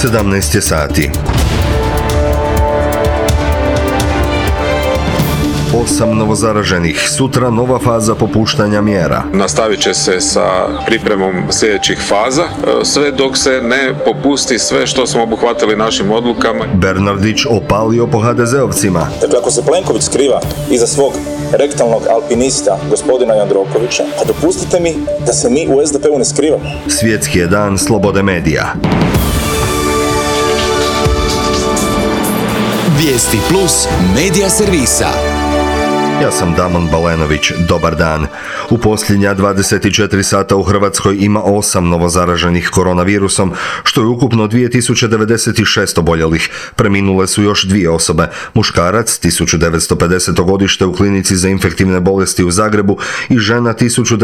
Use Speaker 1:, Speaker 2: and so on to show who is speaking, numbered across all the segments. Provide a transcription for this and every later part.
Speaker 1: 17 je sati. 8 novozaraženih, sutra nova faza popuštanja mjera.
Speaker 2: Nastavit će se sa pripremom sljedećih faza, sve dok se ne popusti sve što smo obuhvatili našim odlukama.
Speaker 1: Bernardić opalio po HDZ-ovcima.
Speaker 3: Dakle, ako se Plenković skriva iza svog rektalnog alpinista, gospodina Jandrokovića, a dopustite mi da se mi u SDP-u ne skrivamo.
Speaker 1: Svjetski je dan slobode medija.
Speaker 4: Vijesti plus medija servisa.
Speaker 1: Ja sam Damon Balenović, dobar dan. U posljednja 24 sata u Hrvatskoj ima 8 novozaraženih koronavirusom, što je ukupno 2096 oboljelih. Preminule su još 2 osobe. Muškarac, 1950. godište u klinici za infektivne bolesti u Zagrebu i žena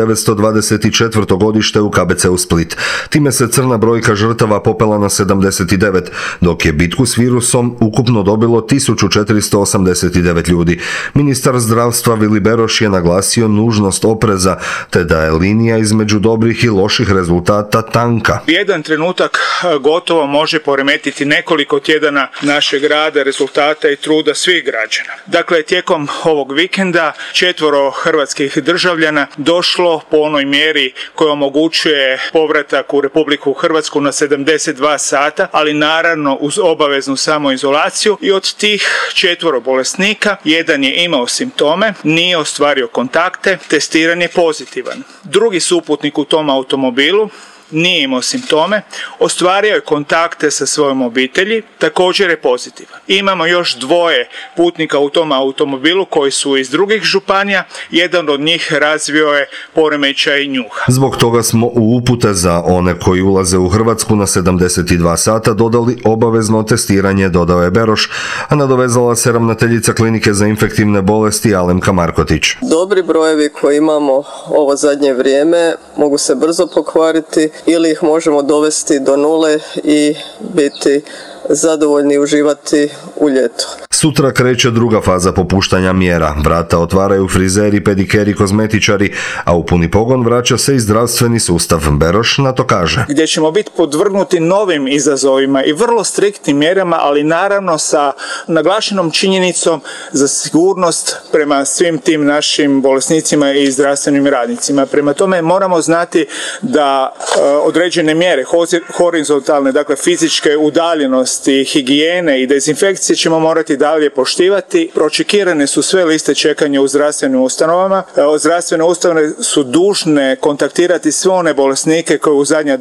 Speaker 1: 1924. godište u KBC-u Split. Time se crna brojka žrtava popela na 79, dok je bitku s virusom ukupno dobilo 1489 ljudi. Ministar zdravstva Vili Beroš je naglasio nužnost opreza, te da je linija između dobrih i loših rezultata tanka.
Speaker 5: Jedan trenutak gotovo može poremetiti nekoliko tjedana našeg rada, rezultata i truda svih građana. Dakle, tijekom ovog vikenda 4 hrvatskih državljana došlo po onoj mjeri koja omogućuje povratak u Republiku Hrvatsku na 72 sata, ali naravno uz obaveznu samoizolaciju, i od tih 4 bolesnika jedan je imao simptome, nije ostvario kontakte, testiran je pozitivan. Drugi suputnik u tom automobilu nije imao simptome, ostvario je kontakte sa svojom obitelji, također je pozitivan. Imamo još 2 putnika u tom automobilu koji su iz drugih županija, jedan od njih razvio je poremećaj njuha.
Speaker 1: Zbog toga smo u upute za one koji ulaze u Hrvatsku na 72 sata dodali obavezno testiranje, dodao je Beroš, a nadovezala se ravnateljica klinike za infektivne bolesti Alemka Markotić.
Speaker 6: Dobri brojevi koje imamo ovo zadnje vrijeme mogu se brzo pokvariti ili ih možemo dovesti do nule i biti zadovoljni i uživati u ljetu.
Speaker 1: Sutra kreće druga faza popuštanja mjera. Vrata otvaraju frizeri, pedikeri, kozmetičari, a u puni pogon vraća se i zdravstveni sustav. Beroš na to kaže:
Speaker 5: gdje ćemo biti podvrgnuti novim izazovima i vrlo striktnim mjerama, ali naravno sa naglašenom činjenicom za sigurnost prema svim tim našim bolesnicima i zdravstvenim radnicima. Prema tome moramo znati da određene mjere horizontalne, dakle fizičke udaljenosti, higijene i dezinfekcije ćemo morati dalje poštivati. Pročekirane su sve liste čekanja u zdravstvenim ustanovama. Zdravstvene ustanove su dužne kontaktirati sve one bolesnike koji u zadnja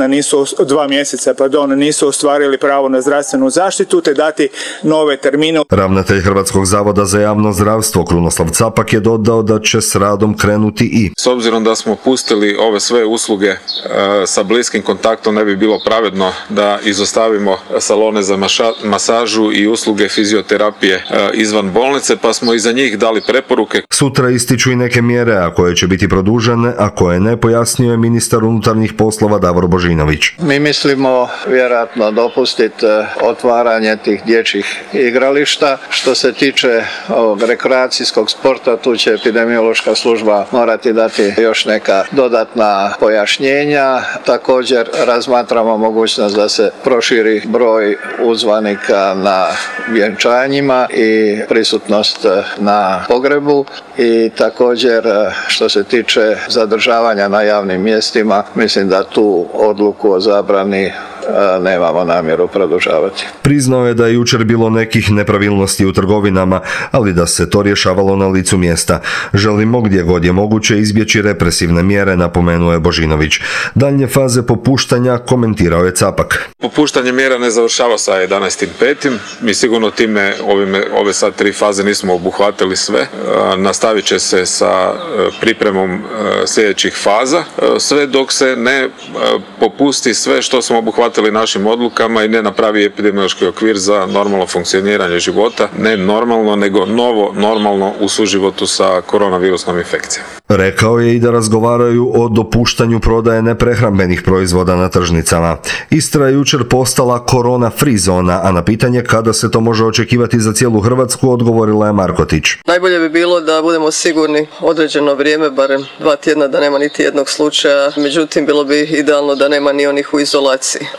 Speaker 5: 2 mjeseca nisu ostvarili pravo na zdravstvenu zaštitu, te dati nove termine.
Speaker 1: Ravnatelj Hrvatskog zavoda za javno zdravstvo Krunoslav Capak je dodao da će s radom krenuti i:
Speaker 2: s obzirom da smo pustili ove sve usluge sa bliskim kontaktom, ne bi bilo pravedno da izostavimo salone za masažu i usluge fizioterapije izvan bolnice, pa smo i za njih dali preporuke.
Speaker 1: Sutra ističu i neke mjere, a koje će biti produžene, a koje ne, pojasnio je ministar unutarnjih poslova Davor Božinović.
Speaker 7: Mi mislimo vjerojatno dopustiti otvaranje tih dječjih igrališta. Što se tiče ovog rekreacijskog sporta, tu će epidemiološka služba morati dati još neka dodatna pojašnjenja. Također razmatramo mogućnost da se proširi broj uzvanika na vjenčanjima i prisutnost na pogrebu, i također što se tiče zadržavanja na javnim mjestima, mislim da tu odluku o zabrani nemamo namjeru produžavati.
Speaker 1: Priznao je da je jučer bilo nekih nepravilnosti u trgovinama, ali da se to rješavalo na licu mjesta. Želimo gdje god je moguće izbjeći represivne mjere, napomenuo je Božinović. Daljnje faze popuštanja komentirao je Capak.
Speaker 2: Popuštanje mjera ne završava sa 11.5. Mi sigurno time ove sad 3 faze nismo obuhvatili sve. Nastavit će se sa pripremom sljedećih faza, sve dok se ne popusti sve što smo obuhvatili našim odlukama i ne napravi epidemiološki okvir za normalno funkcioniranje života. Ne normalno, nego novo normalno u suživotu sa koronavirusnom infekcijom.
Speaker 1: Rekao je i da razgovaraju o dopuštanju prodaje neprehrambenih proizvoda na tržnicama. Istra je jučer postala korona free zona, a na pitanje kada se to može očekivati za cijelu Hrvatsku odgovorila je Markotić.
Speaker 6: Najbolje bi bilo da budemo sigurni određeno vrijeme, barem 2 tjedna, da nema niti jednog slučaja. Međutim, bilo bi idealno da nema ni onih u izolaciji.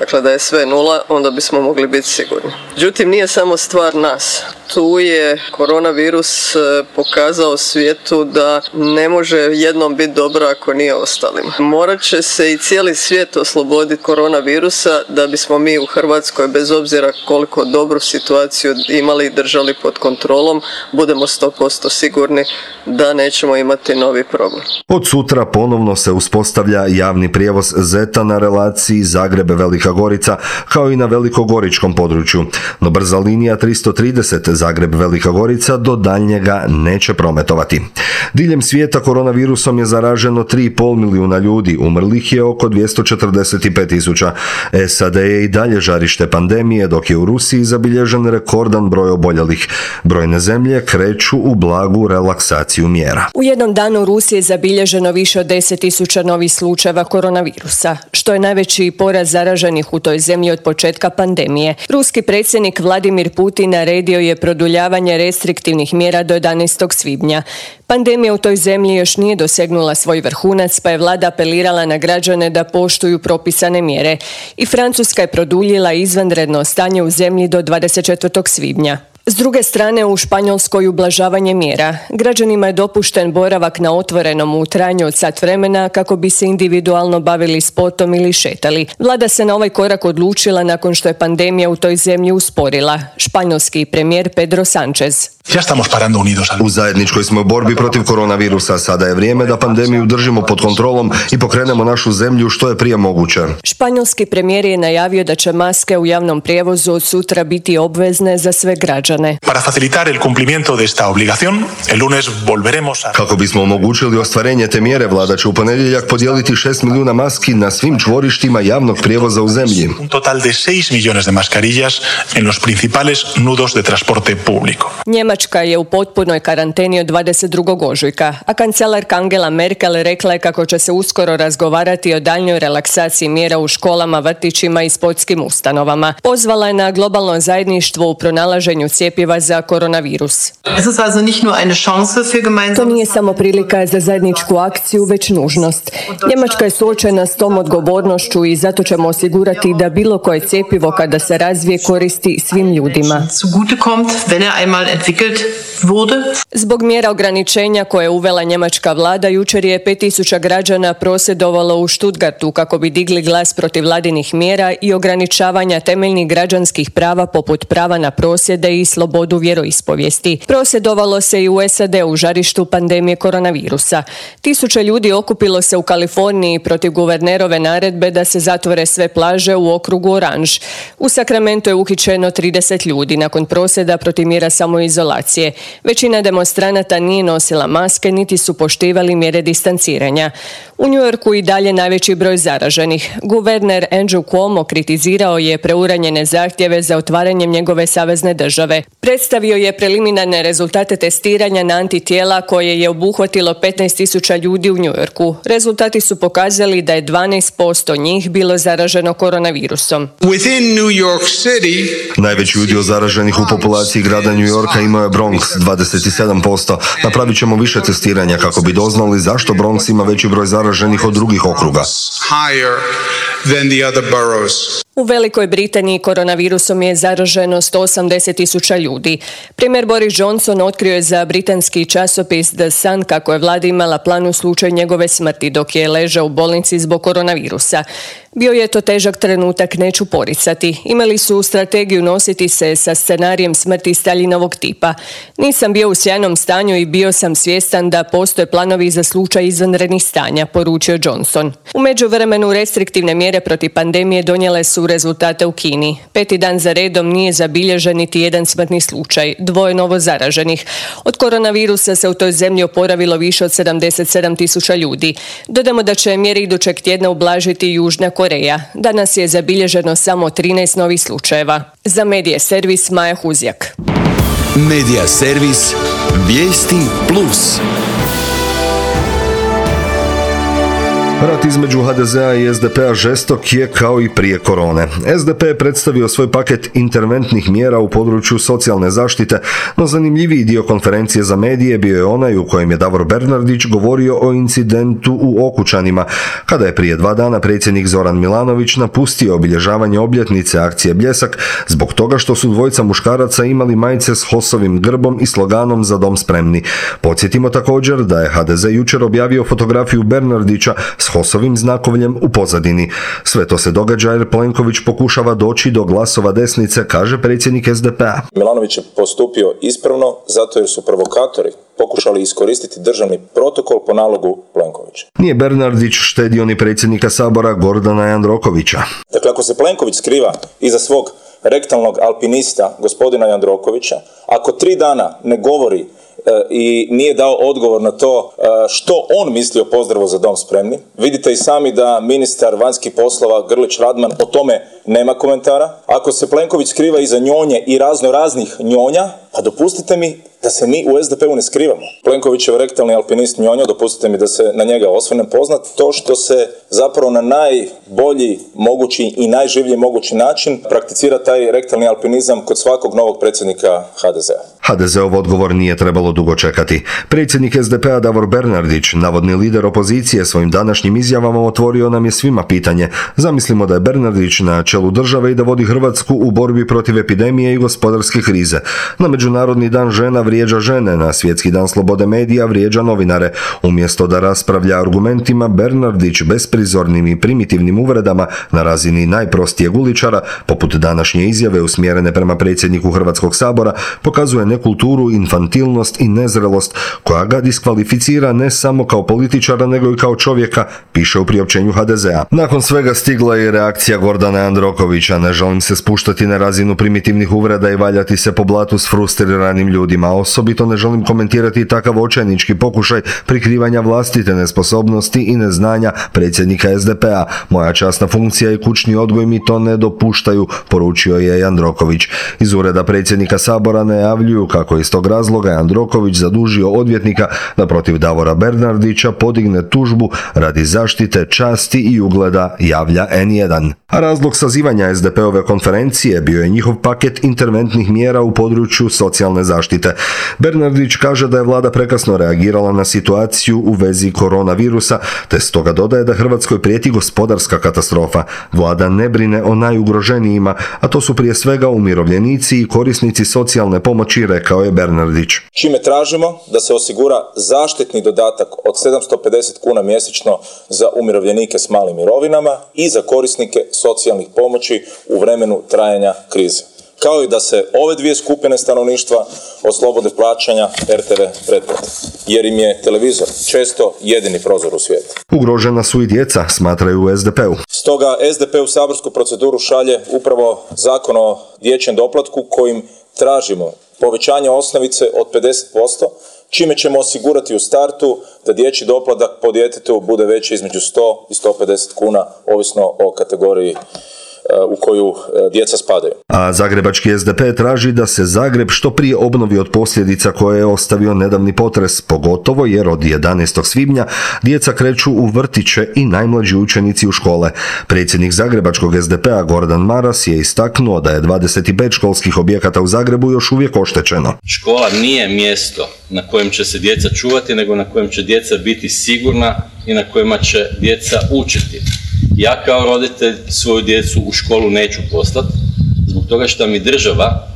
Speaker 6: dakle da je sve nula, onda bismo mogli biti sigurni. Međutim, nije samo stvar nas. Tu je koronavirus pokazao svijetu da ne može jednom biti dobro ako nije ostalima. Morat će se i cijeli svijet osloboditi koronavirusa da bismo mi u Hrvatskoj, bez obzira koliko dobru situaciju imali i držali pod kontrolom, budemo 100% sigurni da nećemo imati novi problem.
Speaker 1: Od sutra ponovno se uspostavlja javni prijevoz ZET-a na relaciji Zagreb-Velika Gorica, kao i na velikogoričkom području, no brza linija 330 Zagreb-Velika Gorica do daljnjega neće prometovati. Diljem svijeta koronavirusom je zaraženo 3,5 milijuna ljudi, umrlih je oko 245.000. SAD je i dalje žarište pandemije, dok je u Rusiji zabilježen rekordan broj oboljelih. Brojne zemlje kreću u blagu relaksaciju mjera.
Speaker 8: U jednom danu u Rusiji je zabilježeno više od 10.000 novih slučajeva koronavirusa, što je najveći porast zaraženih u toj zemlji od početka pandemije. Ruski predsjednik Vladimir Putin naredio je produljavanje restriktivnih mjera do 11. svibnja. Pandemija u toj zemlji još nije dosegnula svoj vrhunac, pa je vlada apelirala na građane da poštuju propisane mjere. I Francuska je produljila izvanredno stanje u zemlji do 24. svibnja. S druge strane, u Španjolskoj ublažavanje mjera. Građanima je dopušten boravak na otvorenom u trajanju od sat vremena kako bi se individualno bavili sportom ili šetali. Vlada se na ovaj korak odlučila nakon što je pandemija u toj zemlji usporila. Španjolski premijer Pedro Sánchez.
Speaker 1: U zajedničkoj smo borbi protiv koronavirusa. Sada je vrijeme da pandemiju držimo pod kontrolom i pokrenemo našu zemlju što je prije moguće.
Speaker 8: Španjolski premijer je najavio da će maske u javnom prijevozu od sutra biti obvezne za sve građane.
Speaker 1: Kako bismo omogućili ostvarenje te mjere, vlada će u ponedjeljak podijeliti 6 milijuna maski na svim čvorištima javnog prijevoza u zemlji.
Speaker 8: Njemačka je u potpunoj karanteni od 22. ožujka, a kancelarka Angela Merkel rekla je kako će se uskoro razgovarati o daljnjoj relaksaciji mjera u školama, vrtićima i sportskim ustanovama. Pozvala je na globalno zajedništvo u pronalaženju cjepiva za koronavirus. To nije samo prilika za zajedničku akciju, već nužnost. Njemačka je suočena s tom odgovornošću i zato ćemo osigurati da bilo koje cjepivo kada se razvije koristi svim ljudima. Zbog mjera ograničenja koje je uvela njemačka vlada, jučer je 5.000 građana prosvjedovalo u Stuttgartu kako bi digli glas protiv vladinih mjera i ograničavanja temeljnih građanskih prava poput prava na prosvjede i slobodu vjeroispovijesti. Prosvjedovalo se i u SAD u žarištu pandemije koronavirusa. 1000 ljudi okupilo se u Kaliforniji protiv guvernerove naredbe da se zatvore sve plaže u okrugu Oranž. U Sacramentu je uhićeno 30 ljudi nakon prosvjeda protiv mjera samoizolacije. Većina demonstranata nije nosila maske niti su poštivali mjere distanciranja. U New Yorku i dalje najveći broj zaraženih. Guverner Andrew Cuomo kritizirao je preuranjene zahtjeve za otvaranjem njegove savezne države. Predstavio je preliminarne rezultate testiranja na antitijela koje je obuhvatilo 15.000 ljudi u New Yorku. Rezultati su pokazali da je 12% njih bilo zaraženo koronavirusom.
Speaker 1: Najveći udio zaraženih u populaciji grada New Yorka imao je Bronx, 27%. Napravit ćemo više testiranja kako bi doznali zašto Bronx ima veći broj zaraženih od drugih okruga.
Speaker 8: U Velikoj Britaniji koronavirusom je zaraženo 180.000 ljudi. Premijer Boris Johnson otkrio je za britanski časopis The Sun kako je vlada imala plan u slučaju njegove smrti dok je ležao u bolnici zbog koronavirusa. Bio je to težak trenutak, neću poricati. Imali su strategiju nositi se sa scenarijem smrti Staljinovog tipa. Nisam bio u sjajnom stanju i bio sam svjestan da postoje planovi za slučaj izvanrednih stanja, poručio Johnson. U međuvremenu restriktivne mjere protiv pandemije donijele su rezultate u Kini. 5. dan za redom nije zabilježen niti jedan smrtni slučaj, 2 novo zaraženih. Od koronavirusa se u toj zemlji oporavilo više od 77.000 ljudi. Dodamo da će mjere idućeg tjedna ublažiti Južna Koreja. Danas je zabilježeno samo 13 novih slučajeva. Za Medija servis Maja Huzjak.
Speaker 4: Medija servis Vijesti Plus.
Speaker 1: Rat između HDZ-a i SDP-a žestok je kao i prije korone. SDP je predstavio svoj paket interventnih mjera u području socijalne zaštite, no zanimljiviji dio konferencije za medije bio je onaj u kojem je Davor Bernardić govorio o incidentu u Okučanima, kada je prije 2 dana predsjednik Zoran Milanović napustio obilježavanje obljetnice akcije Bljesak zbog toga što su dvojica muškaraca imali majice s HOS-ovim grbom i sloganom Za dom spremni. Podsjetimo također da je HDZ jučer objavio fotografiju Bernardića s HOS-ovim znakovljem u pozadini. Sve to se događa jer Plenković pokušava doći do glasova desnice, kaže predsjednik SDP-a.
Speaker 3: Milanović je postupio ispravno zato jer su provokatori pokušali iskoristiti državni protokol po nalogu Plenkovića.
Speaker 1: Nije Bernardić štedio ni predsjednika Sabora Gordana Jandrokovića.
Speaker 3: Dakle, ako se Plenković skriva iza svog rektalnog alpinista gospodina Jandrokovića, ako 3 dana ne govori i nije dao odgovor na to što on misli o pozdravu Za dom spremni. Vidite i sami da ministar vanjskih poslova Grlić Radman o tome nema komentara. Ako se Plenković skriva iza njonje i raznih njonja, pa dopustite mi da se mi u SDP-u ne skrivamo. Plenkovićev rektalni alpinist Njonjo, dopustite mi da se na njega osvrnem, poznat to što se zapravo na najbolji mogući i najživlji mogući način prakticira taj rektalni alpinizam kod svakog novog predsjednika HDZ-a.
Speaker 1: HDZ-ov odgovor nije trebalo dugo čekati. Predsjednik SDP-a Davor Bernardić, navodni lider opozicije, svojim današnjim izjavama otvorio nam je svima pitanje. Zamislimo da je Bernardić na čelu države i da vodi Hrvatsku u borbi protiv epidemije i gospodarske krize. Na Međunarodni dan žena vrijeđa žene, na Svjetski dan slobode medija vrijeđa novinare. Umjesto da raspravlja argumentima, Bernardić besprizornim i primitivnim uvredama na razini najprostijeg uličara, poput današnje izjave usmjerene prema predsjedniku Hrvatskog sabora, pokazuje nekulturu, infantilnost i nezrelost koja ga diskvalificira ne samo kao političara nego i kao čovjeka, piše u priopćenju HDZ-a. Nakon svega stigla je reakcija Gordana Jandrokovića. Ne želim se spuštati na razinu primitivnih uvreda i valjati se po blatu s frustriranim ljudima. Osobito ne želim komentirati takav očajnički pokušaj prikrivanja vlastite nesposobnosti i neznanja predsjednika SDP-a. Moja časna funkcija i kućni odgoj mi to ne dopuštaju, poručio je Jandroković. Iz ureda predsjednika Sabora najavljuju kako iz tog razloga Jandroković zadužio odvjetnika da protiv Davora Bernardića podigne tužbu radi zaštite časti i ugleda, javlja N1. A razlog sazivanja SDP-ove konferencije bio je njihov paket interventnih mjera u području socijalne zaštite. Bernardić kaže da je vlada prekasno reagirala na situaciju u vezi koronavirusa, te stoga dodaje da Hrvatskoj prijeti gospodarska katastrofa. Vlada ne brine o najugroženijima, a to su prije svega umirovljenici i korisnici socijalne pomoći, rekao je Bernardić.
Speaker 3: Čime tražimo da se osigura zaštitni dodatak od 750 kuna mjesečno za umirovljenike s malim mirovinama i za korisnike socijalnih pomoći u vremenu trajanja krize. Kao i da se ove dvije skupine stanovništva oslobode plaćanja RTV pretplate, jer im je televizor često jedini prozor u svijetu.
Speaker 1: Ugrožena su i djeca, smatraju u SDP-u.
Speaker 3: Stoga SDP u saborsku proceduru šalje upravo Zakon o dječjem doplatku kojim tražimo povećanje osnovice od 50%, čime ćemo osigurati u startu da dječji doplatak po djetetu bude veći između 100 i 150 kuna, ovisno o kategoriji u koju djeca spadaju.
Speaker 1: A zagrebački SDP traži da se Zagreb što prije obnovi od posljedica koje je ostavio nedavni potres, pogotovo jer od 11. svibnja djeca kreću u vrtiće i najmlađi učenici u škole. Predsjednik zagrebačkog SDP-a Gordan Maras je istaknuo da je 25 školskih objekata u Zagrebu još uvijek oštećeno.
Speaker 9: Škola nije mjesto na kojem će se djeca čuvati, nego na kojem će djeca biti sigurna i na kojima će djeca učiti. Ja kao roditelj svoju djecu u školu neću poslati, zbog toga što mi država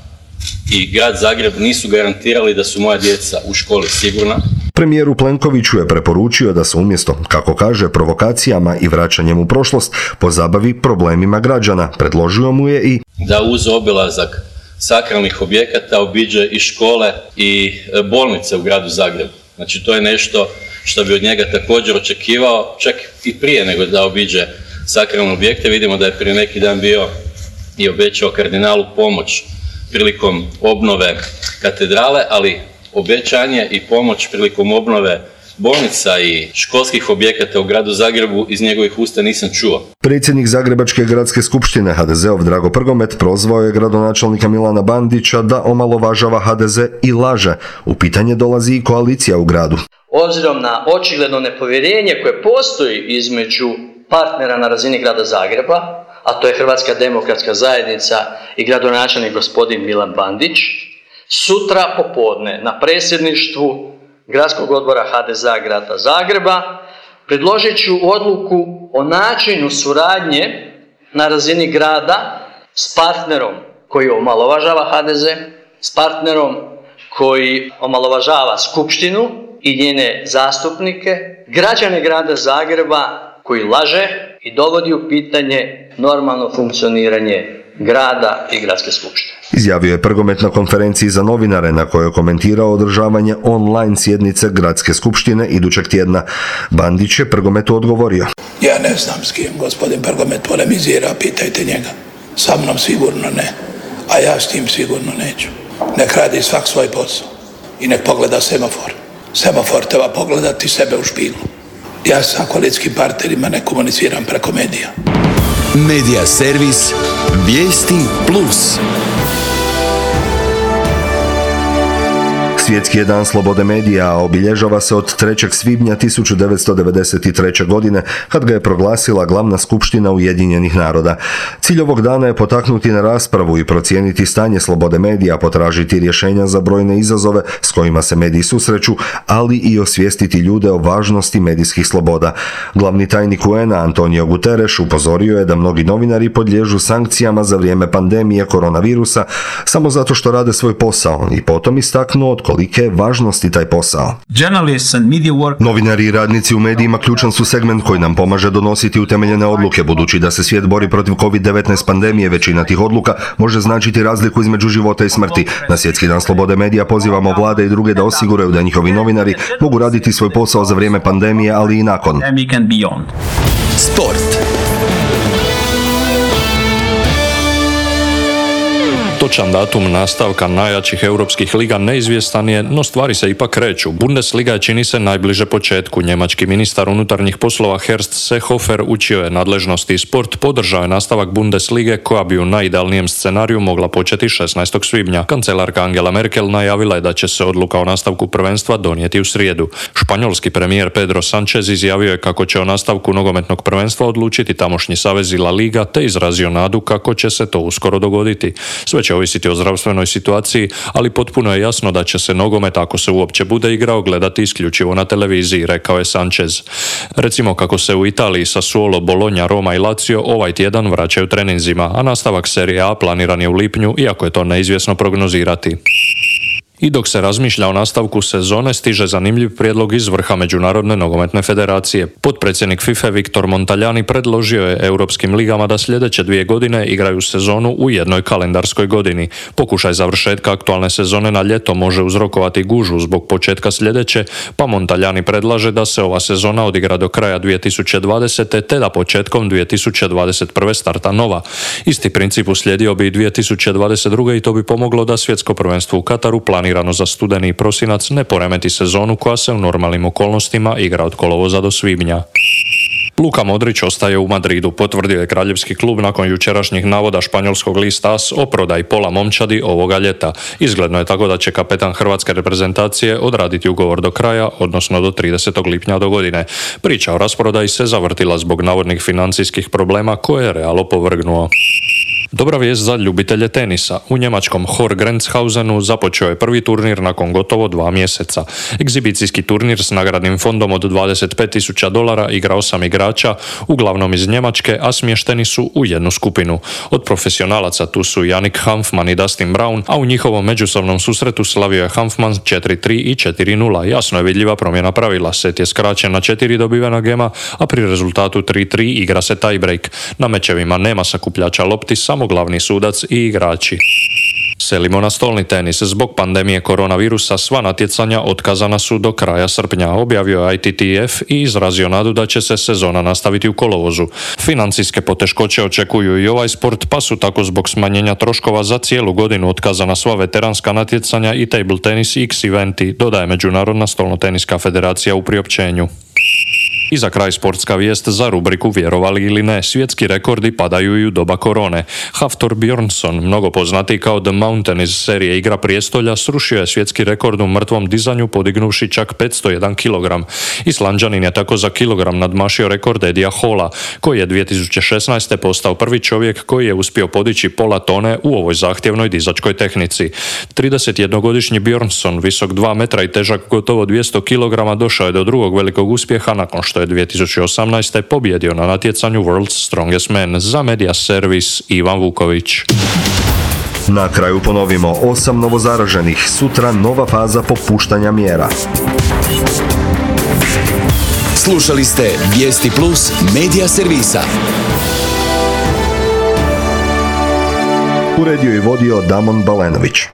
Speaker 9: i grad Zagreb nisu garantirali da su moja djeca u školi sigurna.
Speaker 1: Premijeru Plenkoviću je preporučio da se umjesto, kako kaže, provokacijama i vraćanjem u prošlost pozabavi problemima građana. Predložio mu je i
Speaker 9: da uz obilazak sakralnih objekata obiđe i škole i bolnice u gradu Zagrebu. Znači to je nešto što bi od njega također očekivao, čak i prije nego da obiđe sakralne objekte. Vidimo da je prije neki dan bio i obećao kardinalu pomoć prilikom obnove katedrale, ali obećanje i pomoć prilikom obnove bolnica i školskih objekata u gradu Zagrebu iz njegovih usta nisam čuo.
Speaker 1: Predsjednik Zagrebačke gradske skupštine HDZ-ov Drago Prgomet prozvao je gradonačelnika Milana Bandića da omalovažava HDZ i laže. U pitanje dolazi i koalicija u gradu.
Speaker 10: obzirom na očigledno nepovjerenje koje postoji između partnera na razini grada Zagreba, a to je Hrvatska demokratska zajednica i gradonačelnik gospodin Milan Bandić, sutra popodne na predsjedništvu Gradskog odbora HDZ-a grada Zagreba predložit ću odluku o načinu suradnje na razini grada s partnerom koji omalovažava HDZ, s partnerom koji omalovažava skupštinu i njene zastupnike, građane grada Zagreba koji laže i dovodi u pitanje normalno funkcioniranje grada i gradske skupštine.
Speaker 1: Izjavio je Prgomet na konferenciji za novinare na kojoj je komentirao održavanje online sjednice gradske skupštine idućeg tjedna. Bandić je Prgometu odgovorio:
Speaker 11: Ja ne znam s kim gospodin Prgomet polemizira, pitajte njega. Sa mnom sigurno ne, a ja s tim sigurno neću. Nek radi svak svoj posao i nek pogleda semafor. Semafor treba pogledati sebe u špiglu. Ja sa koalicijskim partnerima ne komuniciram preko medija.
Speaker 4: Medija servis Vijesti Plus.
Speaker 1: Svjetski je dan slobode medija, a obilježava se od 3. svibnja 1993. godine, kad ga je proglasila glavna skupština Ujedinjenih naroda. Cilj ovog dana je potaknuti na raspravu i procijeniti stanje slobode medija, potražiti rješenja za brojne izazove s kojima se mediji susreću, ali i osvijestiti ljude o važnosti medijskih sloboda. Glavni tajnik UN-a Antonio Guterres upozorio je da mnogi novinari podliježu sankcijama za vrijeme pandemije koronavirusa samo zato što rade svoj posao i potom istaknuo od kolike je važnosti taj posao. Novinari i radnici u medijima ključan su segment koji nam pomaže donositi utemeljene odluke. Budući da se svijet bori protiv COVID-19 pandemije, većina tih odluka može značiti razliku između života i smrti. Na Svjetski dan slobode medija pozivamo vlade i druge da osiguraju da njihovi novinari mogu raditi svoj posao za vrijeme pandemije, ali i nakon.
Speaker 4: Sport.
Speaker 12: Točan datum nastavka najjačih europskih liga neizvjestan je, no stvari se ipak kreću. Bundesliga je čini se najbliže početku. Njemački ministar unutarnjih poslova Horst Seehofer učio je nadležnosti i sport, podržao je nastavak Bundeslige koja bi u najidealnijem scenariju mogla početi 16. svibnja. Kancelarka Angela Merkel najavila je da će se odluka o nastavku prvenstva donijeti u srijedu. Španjolski premijer Pedro Sanchez izjavio je kako će o nastavku nogometnog prvenstva odlučiti tamošnji savez i La Liga, te izrazio nadu kako će se to uskoro dogoditi. Sve će ovisiti o zdravstvenoj situaciji, ali potpuno je jasno da će se nogomet, ako se uopće bude igrao, gledati isključivo na televiziji, rekao je Sanchez. Recimo kako se u Italiji Sassuolo, Bologna, Roma i Lazio ovaj tjedan vraćaju treninzima, a nastavak Serie A planiran je u lipnju, iako je to neizvjesno prognozirati. I dok se razmišlja o nastavku sezone, stiže zanimljiv prijedlog iz vrha Međunarodne nogometne federacije. Potpredsjednik FIFA Viktor Montaljani predložio je europskim ligama da sljedeće 2 godine igraju sezonu u jednoj kalendarskoj godini. Pokušaj završetka aktualne sezone na ljeto može uzrokovati gužvu zbog početka sljedeće, pa Montaljani predlaže da se ova sezona odigra do kraja 2020. te da početkom 2021. starta nova. Isti princip uslijedio bi i 2022. i to bi pomoglo da svjetsko prvenstvo u Kataru planirano za studeni i prosinac ne poremeti sezonu koja se u normalnim okolnostima igra od kolovoza do svibnja. Luka Modrić ostaje u Madridu, potvrdio je kraljevski klub nakon jučerašnjih navoda španjolskog lista AS o prodaji pola momčadi ovoga ljeta. Izgledno je tako da će kapetan hrvatske reprezentacije odraditi ugovor do kraja, odnosno do 30. lipnja do godine. Priča o rasprodaji se zavrtila zbog navodnih financijskih problema koje je Real opovrgnuo. Dobra vijest za ljubitelje tenisa. U njemačkom Horgrenzhausenu započeo je prvi turnir nakon gotovo 2 mjeseca. Egzibicijski turnir s nagradnim fondom od $25.000 igra 8 igrača, uglavnom iz Njemačke, a smješteni su u jednu skupinu. Od profesionalaca tu su Jannik Hanfmann i Dustin Brown, a u njihovom međusobnom susretu slavio je Hanfmann 4-3 i 4-0. Jasno je vidljiva promjena pravila. Set je skraćen na 4 dobivena gema, a pri rezultatu 3-3 igra se tiebreak. Na mečevima nema sakupljača lopti, samo glavni sudac i igrači. Selimo na stolni tenis. Zbog pandemije koronavirusa sva natjecanja otkazana su do kraja srpnja, objavio je ITTF i izrazio nadu da će se sezona nastaviti u kolovozu. Financijske poteškoće očekuju i ovaj sport, pa su tako zbog smanjenja troškova za cijelu godinu otkazana sva veteranska natjecanja i table tenis X eventi, dodaje Međunarodna stolnoteniska federacija u priopćenju. I za kraj sportska vijest za rubriku Vjerovali ili ne, svjetski rekordi padaju i u doba korone. Hafthor Bjornsson, mnogo poznatiji kao The Mountain iz serije Igra prijestolja, srušio je svjetski rekord u mrtvom dizanju podignuši čak 501 kg. Islanđanin je tako za kilogram nadmašio rekord Eddija Halla, koji je 2016. postao prvi čovjek koji je uspio podići pola tone u ovoj zahtjevnoj dizačkoj tehnici. 31-godišnji Bjornsson, visok 2 metra i težak gotovo 200 kg, došao je do drugog velikog uspjeha nakon što je 2018. pobjedio na natjecanju World's Strongest Man. Za Media Servis Ivan Vuković.
Speaker 1: Na kraju ponovimo, 8 novozaraženih, sutra nova faza popuštanja mjera.
Speaker 4: Slušali ste Vijesti Plus Media Servisa.
Speaker 1: Uredio i vodio Damon Balenović.